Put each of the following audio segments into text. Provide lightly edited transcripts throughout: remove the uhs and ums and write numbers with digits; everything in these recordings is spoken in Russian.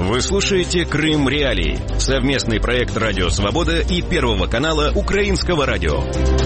Вы слушаете «Крым Реалии» — совместный проект «Радио Свобода» и Первого канала Украинского радио.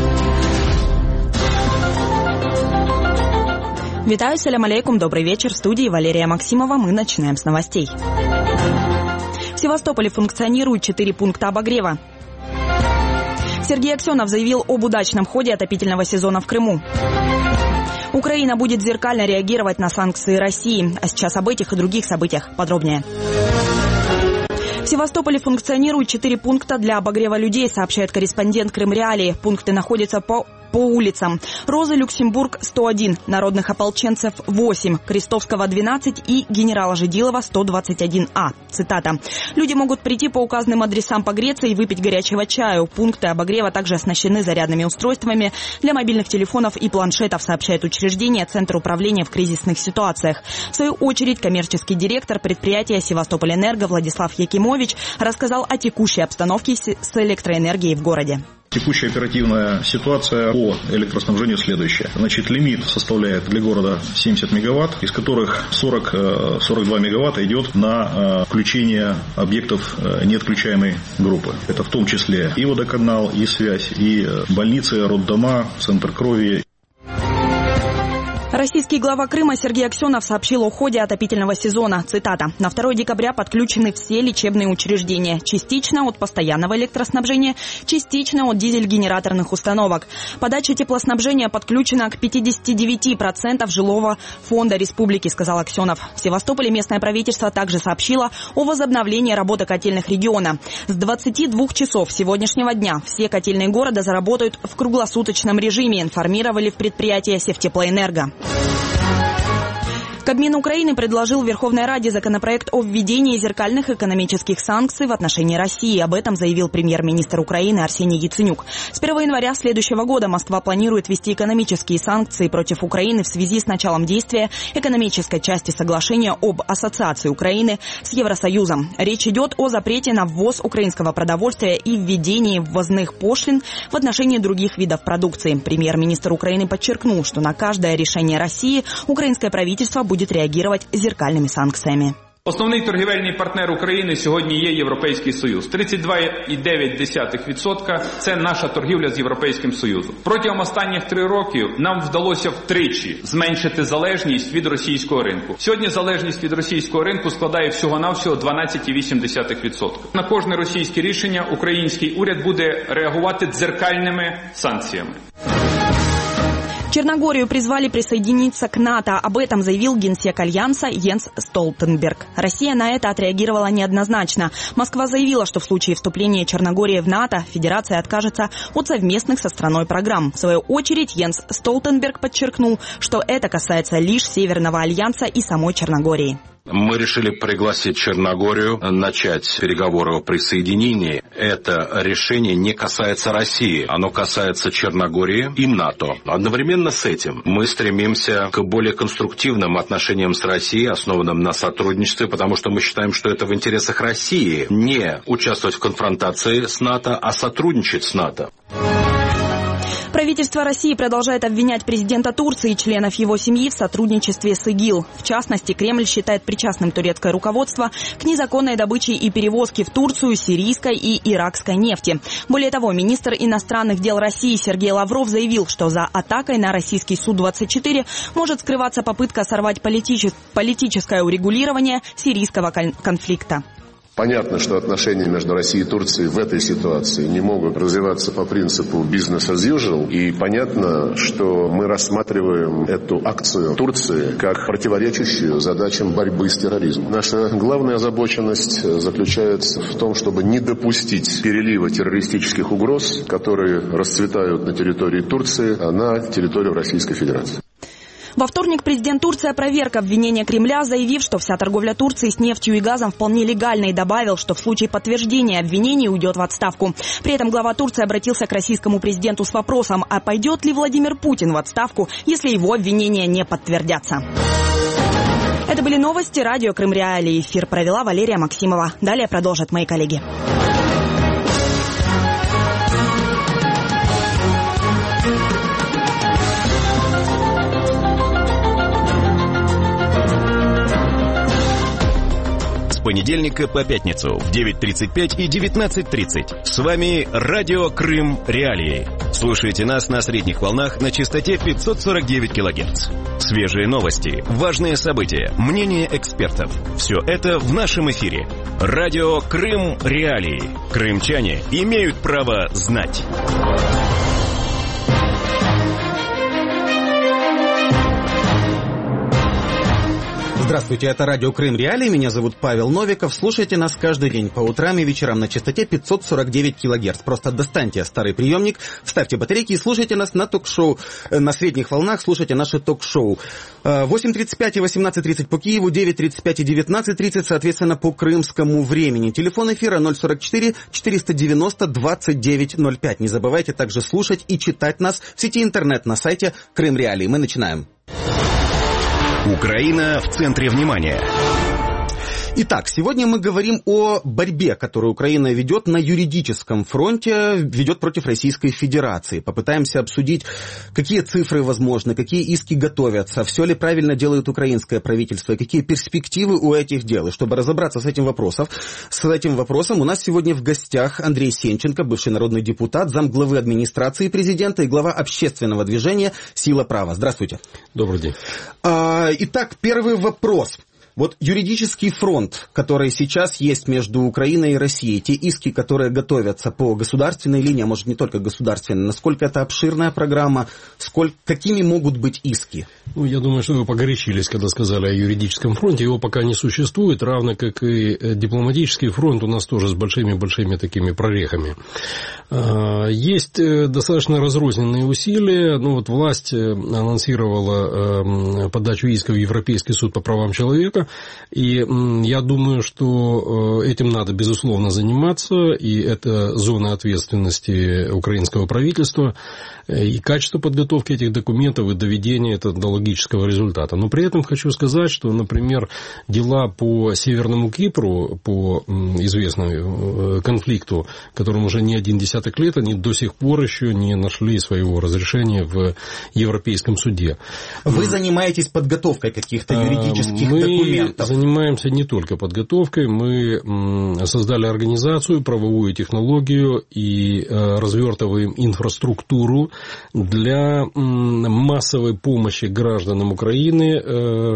Витаю, салям алейкум, добрый вечер. В студии Валерия Максимова. Мы начинаем с новостей. В Севастополе функционируют 4 пункта обогрева. Сергей Аксенов заявил об удачном ходе отопительного сезона в Крыму. Украина будет зеркально реагировать на санкции России. А сейчас об этих и других событиях подробнее. В Севастополе функционируют 4 пункта для обогрева людей, сообщает корреспондент Крым Реалии. Пункты находятся по улицам: Розы, Люксембург 101, Народных ополченцев 8, Крестовского 12 и Генерала Жидилова 121А. Цитата. Люди могут прийти по указанным адресам погреться и выпить горячего чаю. Пункты обогрева также оснащены зарядными устройствами для мобильных телефонов и планшетов, сообщает учреждение Центр управления в кризисных ситуациях. В свою очередь, коммерческий директор предприятия «Севастополь-Энерго» Владислав Якимович рассказал о текущей обстановке с электроэнергией в городе. Текущая оперативная ситуация по электроснабжению следующая. Значит, лимит составляет для города 70 мегаватт, из которых 42 мегаватта идет на включение объектов неотключаемой группы. Это в том числе и водоканал, и связь, и больницы, роддома, центр крови. Российский глава Крыма Сергей Аксенов сообщил о ходе отопительного сезона. Цитата. На 2 декабря подключены все лечебные учреждения. Частично от постоянного электроснабжения, частично от дизель-генераторных установок. Подача теплоснабжения подключена к 59% жилого фонда республики, сказал Аксенов. В Севастополе местное правительство также сообщило о возобновлении работы котельных региона. С 22 часов сегодняшнего дня все котельные города заработают в круглосуточном режиме, информировали в предприятии Севтеплоэнерго. Кабмин Украины предложил Верховной Раде законопроект о введении зеркальных экономических санкций в отношении России. Об этом заявил премьер-министр Украины Арсений Яценюк. С 1 января следующего года Москва планирует ввести экономические санкции против Украины в связи с началом действия экономической части соглашения об ассоциации Украины с Евросоюзом. Речь идет о запрете на ввоз украинского продовольствия и введении ввозных пошлин в отношении других видов продукции. Премьер-министр Украины подчеркнул, что на каждое решение России украинское правительство будет реагировать зеркальными санкциями. Основний торгівельний партнер України сьогодні є Європейський Союз. 32,9% – це наша торгівля з Європейським Союзом. Протягом останніх 3 років нам вдалося втричі зменшити залежність від російського ринку. Сьогодні залежність від російського ринку складає всього-навсього 12,8%. На кожне російське рішення український уряд буде реагувати дзеркальними санкціями. Черногорию призвали присоединиться к НАТО. Об этом заявил генсек Альянса Йенс Столтенберг. Россия на это отреагировала неоднозначно. Москва заявила, что в случае вступления Черногории в НАТО Федерация откажется от совместных со страной программ. В свою очередь Йенс Столтенберг подчеркнул, что это касается лишь Северного Альянса и самой Черногории. Мы решили пригласить Черногорию начать переговоры о присоединении. Это решение не касается России, оно касается Черногории и НАТО. Одновременно с этим мы стремимся к более конструктивным отношениям с Россией, основанным на сотрудничестве, потому что мы считаем, что это в интересах России не участвовать в конфронтации с НАТО, а сотрудничать с НАТО. Правительство России продолжает обвинять президента Турции и членов его семьи в сотрудничестве с ИГИЛ. В частности, Кремль считает причастным турецкое руководство к незаконной добыче и перевозке в Турцию сирийской и иракской нефти. Более того, министр иностранных дел России Сергей Лавров заявил, что за атакой на российский Су-24 может скрываться попытка сорвать политическое урегулирование сирийского конфликта. Понятно, что отношения между Россией и Турцией в этой ситуации не могут развиваться по принципу business as usual. И понятно, что мы рассматриваем эту акцию Турции как противоречащую задачам борьбы с терроризмом. Наша главная озабоченность заключается в том, чтобы не допустить перелива террористических угроз, которые расцветают на территории Турции, а на территорию Российской Федерации. Во вторник президент Турции опроверг обвинения Кремля, заявив, что вся торговля Турции с нефтью и газом вполне легальна, и добавил, что в случае подтверждения обвинений уйдет в отставку. При этом глава Турции обратился к российскому президенту с вопросом, а пойдет ли Владимир Путин в отставку, если его обвинения не подтвердятся. Это были новости радио Крым Реалии. Эфир провела Валерия Максимова. Далее продолжат мои коллеги. понедельника по пятницу в 9:35 и 19:30. С вами Радио Крым Реалии. Слушайте нас на средних волнах на частоте 549 кГц. Свежие новости, важные события, мнения экспертов. Все это в нашем эфире. Радио Крым Реалии. Крымчане имеют право знать. Здравствуйте, это Радио Крым Реалии, меня зовут Павел Новиков. Слушайте нас каждый день по утрам и вечерам на частоте 549 кГц. Просто достаньте старый приемник, вставьте батарейки и слушайте нас на ток-шоу, на средних волнах, слушайте наши ток-шоу. 8:35 и 18:30 по Киеву, 9:35 и 19:30, соответственно, по крымскому времени. Телефон эфира 044 490 2905. Не забывайте также слушать и читать нас в сети интернет на сайте Крым Реалии. Мы начинаем. Украина в центре внимания. Итак, сегодня мы говорим о борьбе, которую Украина ведет на юридическом фронте, ведет против Российской Федерации. Попытаемся обсудить, какие цифры возможны, какие иски готовятся, все ли правильно делает украинское правительство, какие перспективы у этих дел. И чтобы разобраться с этим вопросом, у нас сегодня в гостях Андрей Сенченко, бывший народный депутат, замглавы администрации президента и глава общественного движения «Сила права». Здравствуйте. Добрый день. Итак, первый вопрос. Вот юридический фронт, который сейчас есть между Украиной и Россией, те иски, которые готовятся по государственной линии, а может не только государственной, насколько это обширная программа, какими могут быть иски? Ну, я думаю, что вы погорячились, когда сказали о юридическом фронте. Его пока не существует, равно как и дипломатический фронт у нас тоже с большими-большими такими прорехами. Есть достаточно разрозненные усилия. Ну, вот власть анонсировала подачу иска в Европейский суд по правам человека. И я думаю, что этим надо, безусловно, заниматься, и это зона ответственности украинского правительства, и качество подготовки этих документов, и доведения этого до логического результата. Но при этом хочу сказать, что, например, дела по Северному Кипру, по известному конфликту, которому уже не один десяток лет, они до сих пор еще не нашли своего разрешения в Европейском суде. Вы занимаетесь подготовкой каких-то юридических документов? Мы занимаемся не только подготовкой, мы создали организацию, правовую технологию и развертываем инфраструктуру для массовой помощи гражданам Украины,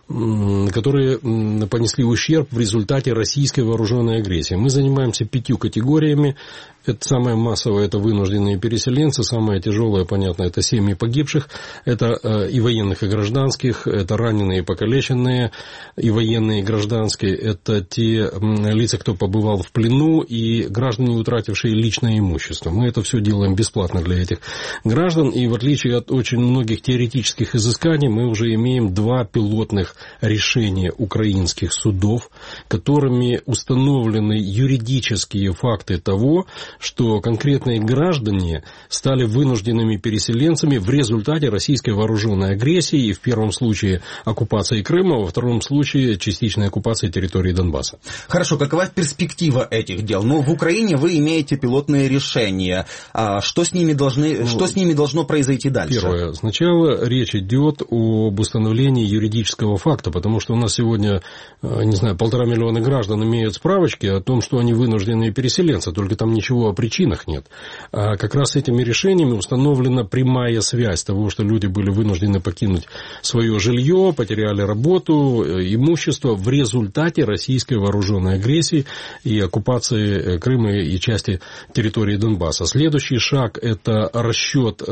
которые понесли ущерб в результате российской вооруженной агрессии. Мы занимаемся 5 категориями. Это самое массовое, это вынужденные переселенцы, самое тяжелое, понятно, это семьи погибших, это и военных, и гражданских, это раненые и покалеченные, и военные, и гражданские, это те лица, кто побывал в плену, и граждане, утратившие личное имущество. Мы это все делаем бесплатно для этих граждан, и в отличие от очень многих теоретических изысканий, мы уже имеем 2 пилотных решения украинских судов, которыми установлены юридические факты того, что конкретные граждане стали вынужденными переселенцами в результате российской вооруженной агрессии, и в первом случае оккупации Крыма, во втором случае частичной оккупации территории Донбасса. Хорошо, какова перспектива этих дел? Ну, в Украине вы имеете пилотные решения. Что с ними должно произойти дальше? Первое. Сначала речь идет об установлении юридического факта, потому что у нас сегодня, не знаю, 1,5 миллиона граждан имеют справочки о том, что они вынужденные переселенцы, только там ничего о причинах нет. А как раз этими решениями установлена прямая связь того, что люди были вынуждены покинуть свое жилье, потеряли работу, имущество в результате российской вооруженной агрессии и оккупации Крыма и части территории Донбасса. Следующий шаг – это расчет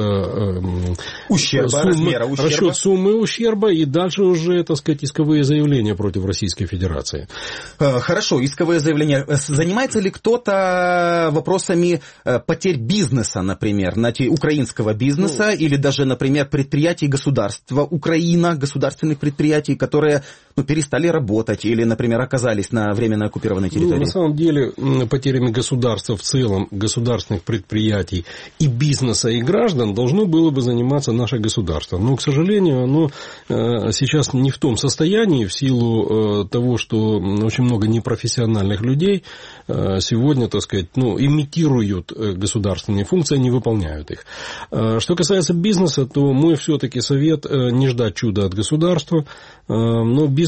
суммы ущерба, и дальше уже, так сказать, исковые заявления против Российской Федерации. Хорошо, исковые заявления. Занимается ли кто-то вопросами потерь бизнеса, например, украинского бизнеса, или даже, например, предприятий государства Украина, государственных предприятий, которые перестали работать или, например, оказались на временно оккупированной территории? На самом деле, потерями государства в целом, государственных предприятий и бизнеса, и граждан должно было бы заниматься наше государство. Но, к сожалению, оно сейчас не в том состоянии, в силу того, что очень много непрофессиональных людей сегодня, так сказать, имитируют государственные функции, не выполняют их. Что касается бизнеса, то мой все-таки совет не ждать чуда от государства, но бизнес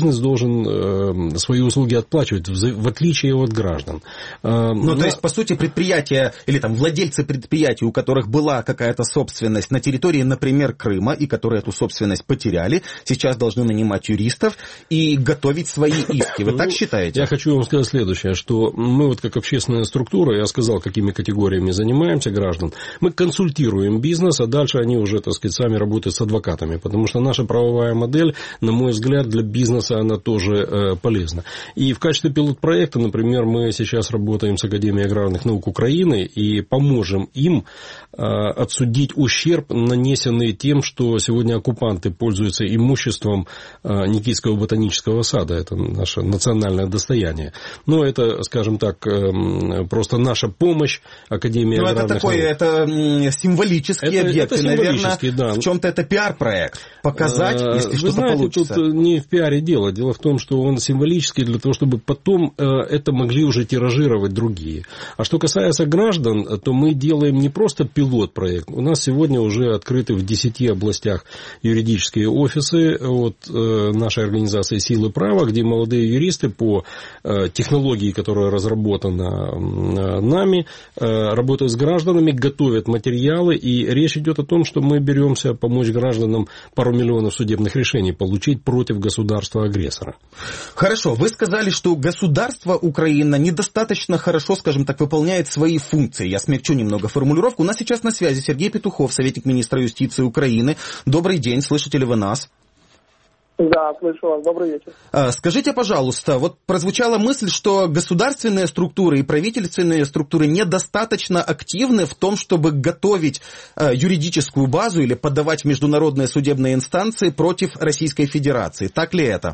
бизнес должен свои услуги отплачивать, в отличие от граждан. То есть, по сути, предприятия или там владельцы предприятий, у которых была какая-то собственность на территории, например, Крыма, и которые эту собственность потеряли, сейчас должны нанимать юристов и готовить свои иски. Вы так считаете? Я хочу вам сказать следующее, что мы вот как общественная структура, я сказал, какими категориями занимаемся граждан, мы консультируем бизнес, а дальше они уже, так сказать, сами работают с адвокатами, потому что наша правовая модель, на мой взгляд, для бизнеса она тоже полезна. И в качестве пилот-проекта, например, мы сейчас работаем с Академией аграрных наук Украины и поможем им отсудить ущерб, нанесенный тем, что сегодня оккупанты пользуются имуществом Никитского ботанического сада. Это наше национальное достояние. Но это, скажем так, просто наша помощь Академии аграрных наук. Это символический объект. Это наверное, да. В чем-то это пиар-проект. Показать, если что-то получится. Тут не в пиаре дело. Дело в том, что он символический для того, чтобы потом это могли уже тиражировать другие. А что касается граждан, то мы делаем не просто пилот-проект. У нас сегодня уже открыты в 10 областях юридические офисы от нашей организации «Силы права», где молодые юристы по технологии, которая разработана нами, работают с гражданами, готовят материалы, и речь идет о том, что мы беремся помочь гражданам пару миллионов судебных решений получить против государства-агрессора. Хорошо, вы сказали, что государство Украина недостаточно хорошо, скажем так, выполняет свои функции. Я смягчу немного формулировку. У нас сейчас на связи Сергей Петухов, советник министра юстиции Украины. Добрый день, слышите ли вы нас? Да, слышу вас. Добрый вечер. Скажите, пожалуйста, вот прозвучала мысль, что государственные структуры и правительственные структуры недостаточно активны в том, чтобы готовить юридическую базу или подавать в международные судебные инстанции против Российской Федерации. Так ли это?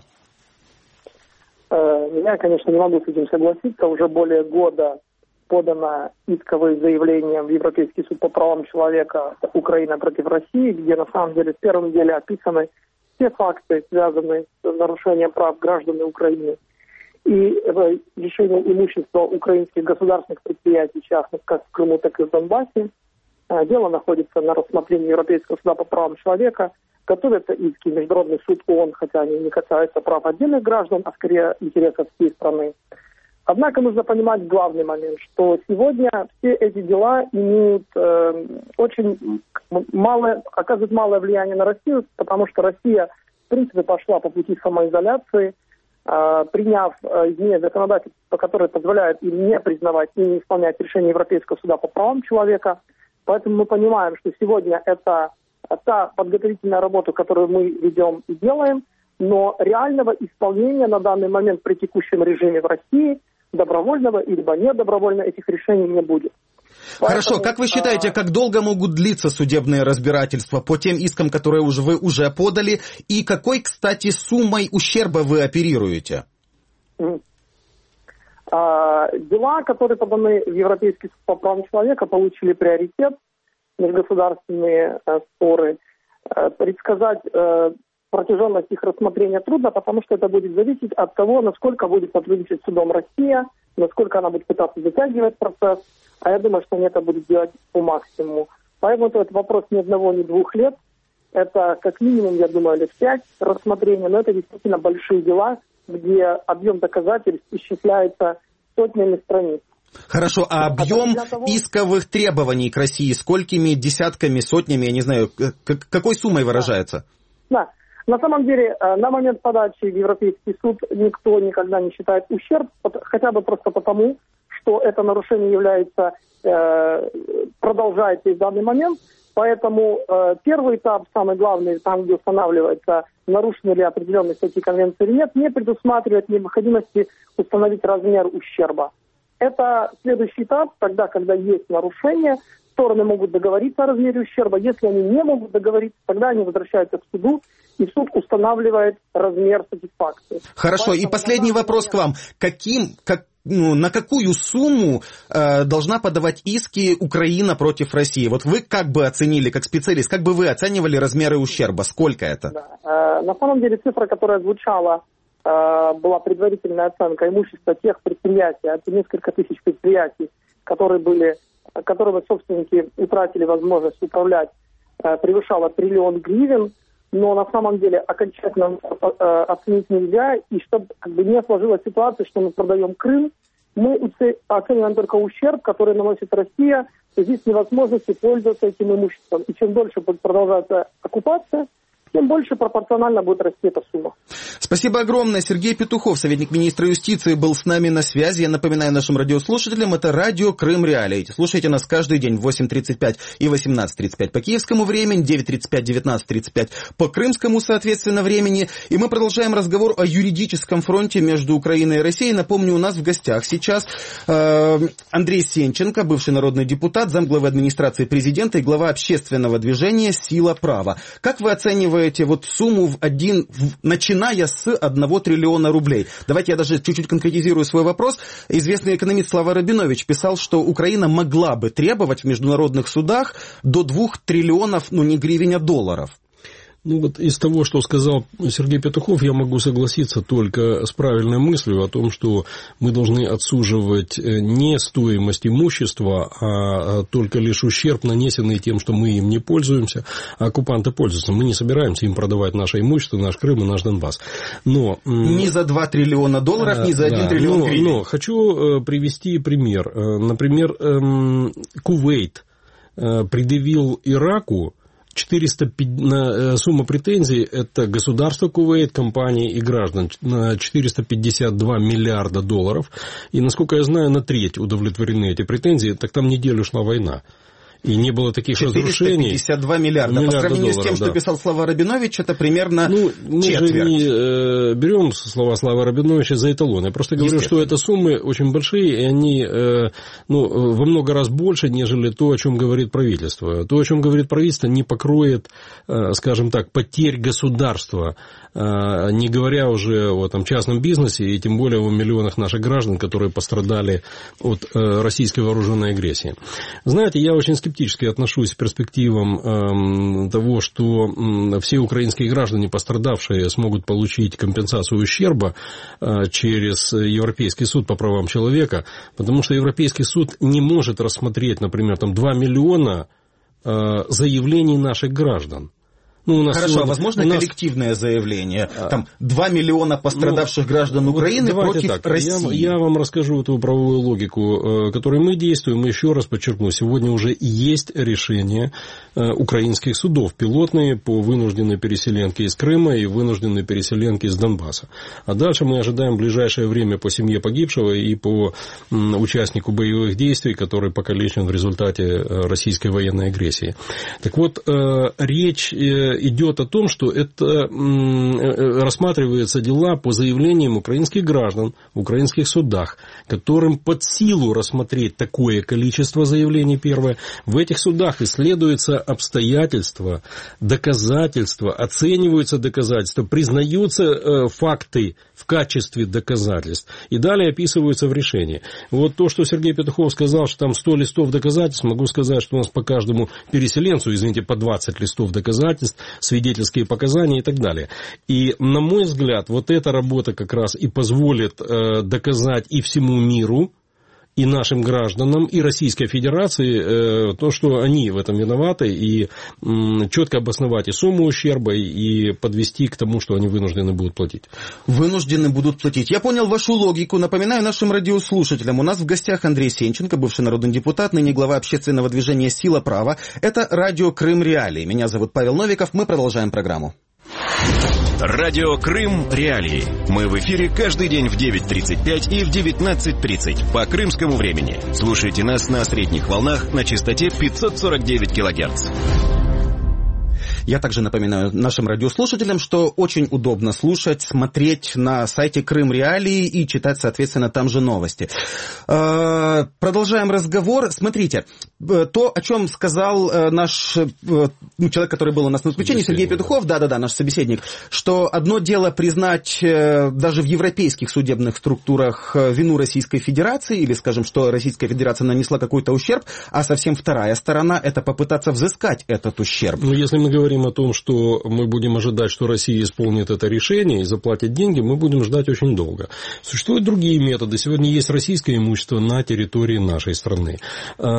Я, конечно, не могу с этим согласиться. Уже более года подано исковые заявления в Европейский суд по правам человека Украины против России, где на самом деле в первом деле описаны все факты, связанные с нарушением прав граждан Украины и лишением имущества украинских государственных предприятий, частных как в Крыму, так и в Донбассе. Дело находится на рассмотрении Европейского суда по правам человека. Готовятся иски в Международный суд ООН, хотя они не касаются прав отдельных граждан, а скорее интересов всей страны. Однако нужно понимать главный момент, что сегодня все эти дела имеют оказывают малое влияние на Россию, потому что Россия, в принципе, пошла по пути самоизоляции, приняв изменения законодательства, которые позволяют им не признавать и не исполнять решения Европейского суда по правам человека. Поэтому мы понимаем, что сегодня это та подготовительная работа, которую мы ведем и делаем, но реального исполнения на данный момент при текущем режиме в России добровольного или недобровольно этих решений не будет. Хорошо, поэтому, как вы считаете, как долго могут длиться судебные разбирательства по тем искам, которые вы уже подали, и какой, кстати, суммой ущерба вы оперируете? Дела, которые поданы в Европейский суд по правам человека, получили приоритет, межгосударственные споры. Предсказать протяженность их рассмотрения трудно, потому что это будет зависеть от того, насколько будет сотрудничать с судом Россия, насколько она будет пытаться затягивать процесс, а я думаю, что они это будут делать по максимуму. Поэтому это вопрос ни 1, ни 2 лет. Это как минимум, я думаю, лет 5 рассмотрения, но это действительно большие дела, где объем доказательств исчисляется сотнями страниц. Хорошо, а объем исковых требований к России сколькими десятками, сотнями, я не знаю, какой суммой выражается? Да. На самом деле, на момент подачи в Европейский суд никто никогда не считает ущерб, хотя бы просто потому, что это нарушение является, продолжается и в данный момент. Поэтому первый этап, самый главный, там, где устанавливается, нарушены ли определенные статьи конвенции или нет, не предусматривает необходимости установить размер ущерба. Это следующий этап, тогда, когда есть нарушение, стороны могут договориться о размере ущерба. Если они не могут договориться, тогда они возвращаются к суду, и суд устанавливает размер сатисфакции. Хорошо, поэтому и последний вопрос к вам. На какую сумму должна подавать иски Украина против России? Вот вы как бы оценили, как специалист, как бы вы оценивали размеры ущерба? Сколько это? Да. На самом деле цифра, которая звучала, была предварительная оценка имущества тех предприятий, это несколько тысяч предприятий, которые собственники утратили возможность управлять, превышала 1 000 000 гривен. но на самом деле окончательно оценить нельзя, и чтобы не сложилась ситуация, что мы продаем Крым, мы оцениваем только ущерб, который наносит Россия в связи с невозможностью пользоваться этим имуществом. И чем дольше будет продолжаться оккупация, тем больше пропорционально будет расти эта сумма. Спасибо огромное. Сергей Петухов, советник министра юстиции, был с нами на связи. Я напоминаю нашим радиослушателям, это радио Крым Реалии. Слушайте нас каждый день в 8:35 и 18:35 по киевскому времени, 9:35, 19:35 по крымскому, соответственно, времени. И мы продолжаем разговор о юридическом фронте между Украиной и Россией. Напомню, у нас в гостях сейчас Андрей Сенченко, бывший народный депутат, замглавы администрации президента и глава общественного движения «Сила права». Как вы оцениваете сумму начиная с 1 триллиона рублей? Давайте я даже чуть-чуть конкретизирую свой вопрос. Известный экономист Слава Рабинович писал, что Украина могла бы требовать в международных судах до 2 триллионов, не гривен, а долларов. Из того, что сказал Сергей Петухов, я могу согласиться только с правильной мыслью о том, что мы должны отсуживать не стоимость имущества, а только лишь ущерб, нанесенный тем, что мы им не пользуемся, а оккупанты пользуются. Мы не собираемся им продавать наше имущество, наш Крым и наш Донбасс. Но ни за 2 триллиона долларов, ни за 1 триллион гривен. Но хочу привести пример. Например, Кувейт предъявил Ираку сумма претензий – это государство Кувейт, компании и граждан на 452 миллиарда долларов. И, насколько я знаю, на треть удовлетворены эти претензии. Так там неделю шла война. И не было таких разрушений. 452 миллиарда. По сравнению с тем, что писал Слава Рабинович, это примерно мы четверть. Мы же не берем слова Славы Рабиновича за эталон. Я просто говорю, что это суммы очень большие, и они во много раз больше, нежели то, о чем говорит правительство. То, о чем говорит правительство, не покроет, скажем так, потерь государства, не говоря уже о частном бизнесе, и тем более о миллионах наших граждан, которые пострадали от российской вооруженной агрессии. Знаете, я очень скептически отношусь к перспективам того, что все украинские граждане, пострадавшие, смогут получить компенсацию ущерба через Европейский суд по правам человека, потому что Европейский суд не может рассмотреть, например, 2 миллиона заявлений наших граждан. Хорошо, возможно коллективное заявление? 2 миллиона пострадавших граждан Украины против России. Я вам расскажу эту правовую логику, которой мы действуем. И еще раз подчеркну, сегодня уже есть решения украинских судов, пилотные по вынужденной переселенке из Крыма и вынужденной переселенке из Донбасса. А дальше мы ожидаем в ближайшее время по семье погибшего и по участнику боевых действий, который покалечен в результате российской военной агрессии. Так вот, речь идет о том, что это рассматриваются дела по заявлениям украинских граждан в украинских судах, которым под силу рассмотреть такое количество заявлений, первое. В этих судах исследуются обстоятельства, доказательства, оцениваются доказательства, признаются факты в качестве доказательств и далее описываются в решении. Вот то, что Сергей Петухов сказал, что там 100 листов доказательств, могу сказать, что у нас по каждому переселенцу, по 20 листов доказательств, свидетельские показания и так далее. И, на мой взгляд, вот эта работа как раз и позволит доказать и всему миру, и нашим гражданам, и Российской Федерации то, что они в этом виноваты, и четко обосновать и сумму ущерба, и подвести к тому, что они вынуждены будут платить. Вынуждены будут платить. Я понял вашу логику. Напоминаю нашим радиослушателям. У нас в гостях Андрей Сенченко, бывший народный депутат, ныне глава общественного движения «Сила права». Это радио Крым Реалии. Меня зовут Павел Новиков. Мы продолжаем программу. Радио Крым Реалии. Мы в эфире каждый день в 9:35 и в 19:30 по крымскому времени. Слушайте нас на средних волнах на частоте 549 килогерц. Я также напоминаю нашим радиослушателям, что очень удобно слушать, смотреть на сайте Крым Реалии и читать, соответственно, там же новости. Продолжаем разговор. Смотрите, то, о чем сказал наш человек, который был у нас на включении, Сергей Петухов, да, наш собеседник, что одно дело признать даже в европейских судебных структурах вину Российской Федерации, или, скажем, что Российская Федерация нанесла какой-то ущерб, а совсем вторая сторона – это попытаться взыскать этот ущерб. Если мы говорим о том, что мы будем ожидать, что Россия исполнит это решение и заплатит деньги, мы будем ждать очень долго. Существуют другие методы. Сегодня есть российское имущество на территории нашей страны. Есть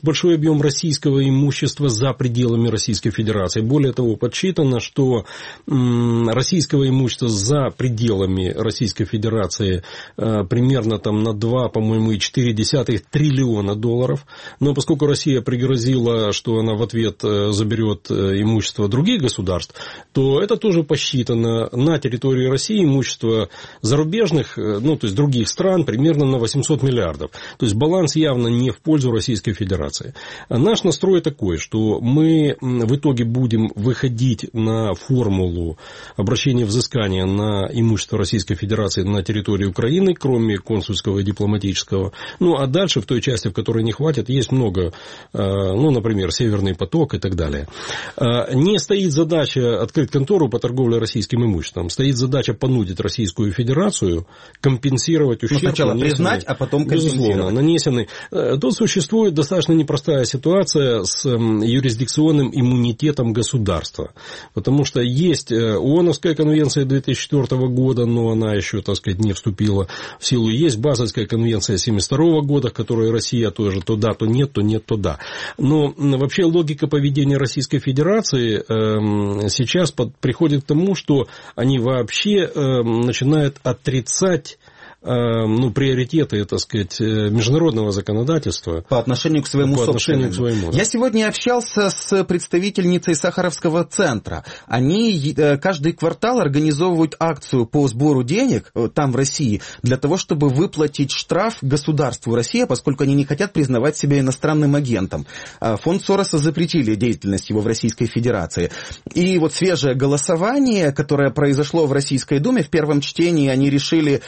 большой объем российского имущества за пределами Российской Федерации. Более того, подсчитано, что российского имущества за пределами Российской Федерации примерно там на 2, по-моему, и 0,4 триллиона долларов. Но поскольку Россия пригрозила, что она в ответ заберет имущество других государств, то это тоже посчитано. На территории России имущество зарубежных, то есть других стран, примерно на 800 миллиардов. То есть баланс явно не в пользу Российской Федерации. Наш настрой такой, что мы в итоге будем выходить на формулу обращения взыскания на имущество Российской Федерации на территории Украины, кроме консульского и дипломатического. А дальше, в той части, в которой не хватит, есть много, например, Северный поток и так далее. Не стоит задача открыть контору по торговле российским имуществом. Стоит задача понудить Российскую Федерацию компенсировать ущерб. Сначала признать, а потом компенсировать. Нанесенный. Тут существует достаточно непростая ситуация с юрисдикционным иммунитетом государства. Потому что есть ООНовская конвенция 2004 года, но она еще, не вступила в силу. Есть Базельская конвенция 1972 года, которой Россия тоже то да, то нет, то нет, то да. Но вообще логика поведения Российской Федерации сейчас приходит к тому, что они вообще начинают отрицать приоритеты, международного законодательства по отношению к своему собственному. Я сегодня общался с представительницей Сахаровского центра. Они каждый квартал организовывают акцию по сбору денег там, в России, для того, чтобы выплатить штраф государству России, поскольку они не хотят признавать себя иностранным агентом. Фонд Сороса запретили деятельность его в Российской Федерации. И вот свежее голосование, которое произошло в Российской Думе, в первом чтении они решили...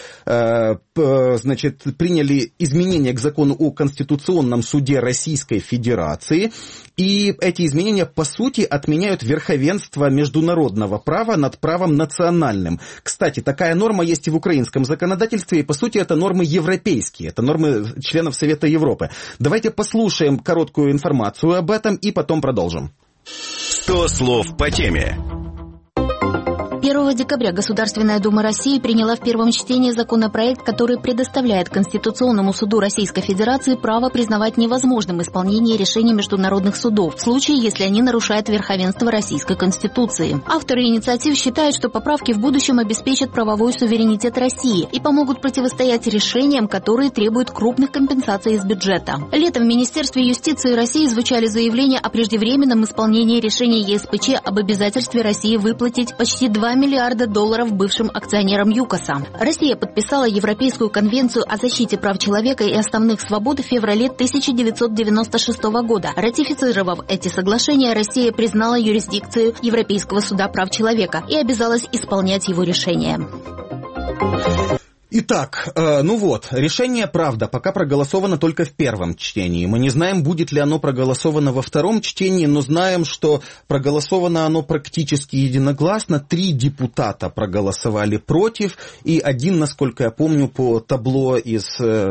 приняли изменения к закону о Конституционном суде Российской Федерации, и эти изменения, по сути, отменяют верховенство международного права над правом национальным. Кстати, такая норма есть и в украинском законодательстве, и, по сути, это нормы европейские, это нормы членов Совета Европы. Давайте послушаем короткую информацию об этом и потом продолжим. 100 слов по теме. 1 декабря Государственная Дума России приняла в первом чтении законопроект, который предоставляет Конституционному суду Российской Федерации право признавать невозможным исполнение решений международных судов в случае, если они нарушают верховенство Российской Конституции. Авторы инициатив считают, что поправки в будущем обеспечат правовой суверенитет России и помогут противостоять решениям, которые требуют крупных компенсаций из бюджета. Летом в Министерстве юстиции России звучали заявления о преждевременном исполнении решения ЕСПЧ об обязательстве России выплатить почти 2 миллиарда долларов бывшим акционерам ЮКОСа. Россия подписала Европейскую конвенцию о защите прав человека и основных свобод в феврале 1996 года. Ратифицировав эти соглашения, Россия признала юрисдикцию Европейского суда прав человека и обязалась исполнять его решения. Итак, решение, правда, пока проголосовано только в первом чтении. Мы не знаем, будет ли оно проголосовано во втором чтении, но знаем, что проголосовано оно практически единогласно. 3 депутата проголосовали против, и 1, насколько я помню, по табло из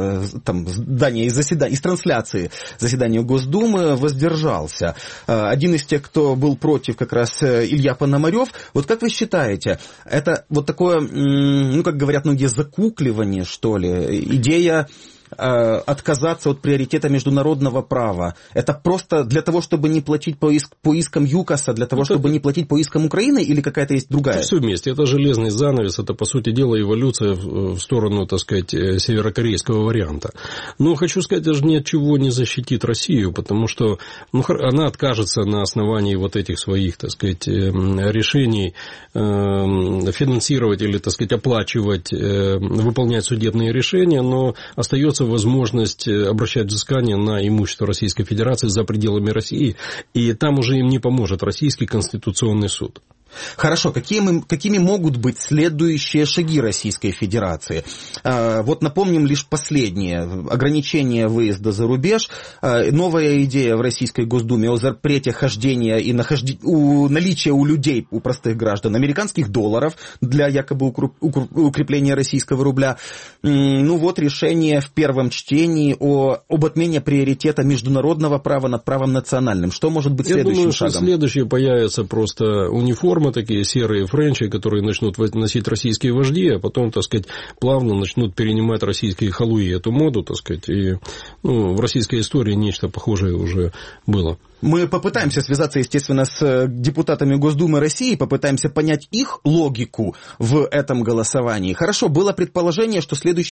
трансляции заседания Госдумы воздержался. Один из тех, кто был против, как раз Илья Пономарев. Вот как вы считаете, это вот такое, как говорят многие, закукливание, что ли, идея отказаться от приоритета международного права. Это просто для того, чтобы не платить по искам ЮКОСа, для того, чтобы не платить по искам Украины, или какая-то есть другая? Это все вместе. Это железный занавес, это, по сути дела, эволюция в сторону, северокорейского варианта. Но хочу сказать, даже ни от чего не защитит Россию, потому что она откажется на основании вот этих своих, решений финансировать или, оплачивать, выполнять судебные решения, но остается возможность обращать взыскание на имущество Российской Федерации за пределами России, и там уже им не поможет Российский Конституционный суд. Хорошо, какими могут быть следующие шаги Российской Федерации? Вот напомним лишь последнее. Ограничение выезда за рубеж. Новая идея в Российской Госдуме о запрете хождения и наличия у людей, у простых граждан, американских долларов для якобы укрепления российского рубля. Решение в первом чтении об отмене приоритета международного права над правом национальным. Что может быть следующим шагом? Я думаю, что следующее появится просто униформа паномы такие, серые френчи, которые начнут носить российские вожди, а потом, так сказать, плавно начнут перенимать российские халуи эту моду, так сказать, и в российской истории нечто похожее уже было. Мы попытаемся связаться, естественно, с депутатами Госдумы России, попытаемся понять их логику в этом голосовании. Хорошо, было предположение, что следующий